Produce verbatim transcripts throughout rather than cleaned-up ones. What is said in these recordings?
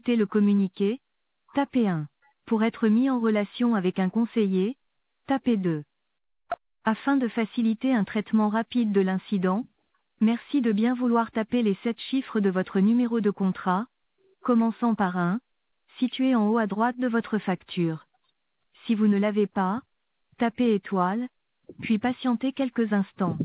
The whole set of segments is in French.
écouter le communiqué, tapez un. Pour être mis en relation avec un conseiller, tapez deux. Afin de faciliter un traitement rapide de l'incident, merci de bien vouloir taper les sept chiffres de votre numéro de contrat, commençant par un, situé en haut à droite de votre facture. Si vous ne l'avez pas, tapez étoile, puis patientez quelques instants.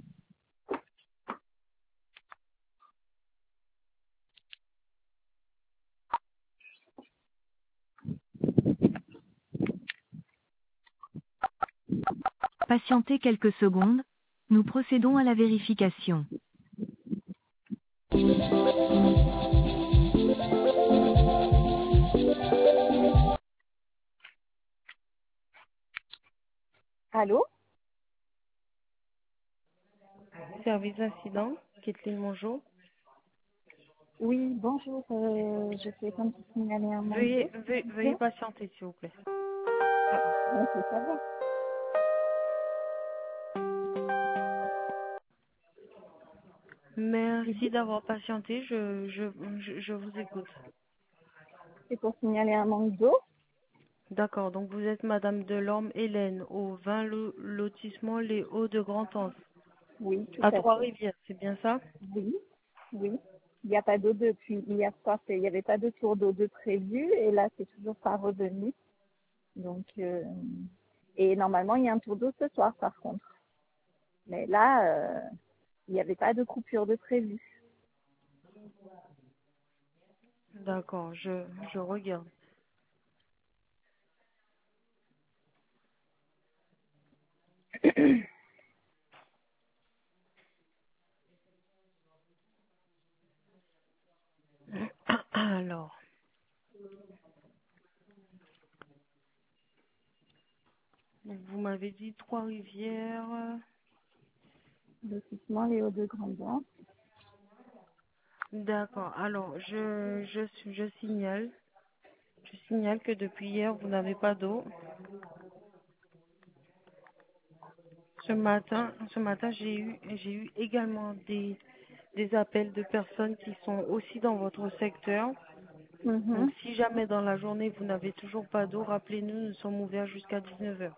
Patientez quelques secondes, nous procédons à la vérification. Allô? Service d'incident, Kathleen, bonjour. Oui, bonjour, euh, je fais comme si signaler un manque Veuillez, d'eau, veuillez, s'il vous veuillez plaît. patienter, s'il vous plaît. Ouais, c'est ça va. J'ai Merci dit, d'avoir patienté, je, je, je, je vous écoute. c'est pour signaler un manque d'eau. D'accord, donc vous êtes Madame Delorme Hélène, au vingt lo- lotissement Les Hauts de Grand-Anse, Oui, tout à à fait. Trois-Rivières, c'est bien ça? Oui, oui. Il n'y a pas d'eau depuis hier soir, c'est- il n'y avait pas de tour d'eau de prévu et là c'est toujours pas revenu. Donc euh, et normalement il y a un tour d'eau ce soir par contre. Mais là euh, il n'y avait pas de coupure de prévu. D'accord, je, je regarde. Alors, donc vous m'avez dit Trois-Rivières. Lotissement Léo de Grandin. D'accord, alors je, je, je signale, je signale que depuis hier, vous n'avez pas d'eau. Ce matin, ce matin, j'ai eu, j'ai eu également des, des appels de personnes qui sont aussi dans votre secteur. Donc, Mhm. si jamais dans la journée vous n'avez toujours pas d'eau, rappelez-nous, nous sommes ouverts jusqu'à dix-neuf heures.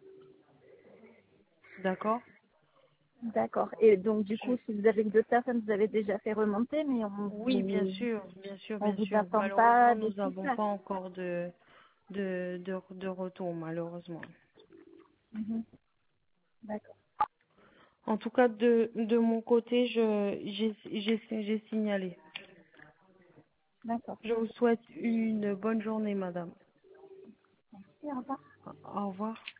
D'accord? D'accord. Et donc du Je- coup si vous avez que deux personnes, vous avez déjà fait remonter, mais on Oui, bien vous sûr, bien sûr, on bien vous sûr. attend pas Malheureusement, de nous tout n'avons ça. pas encore de, de, de, de retour, malheureusement. Mhm. D'accord. En tout cas, de, de mon côté, je, j'ai, j'ai, j'ai signalé. D'accord. Je vous souhaite une bonne journée, madame. Et au revoir. Au revoir.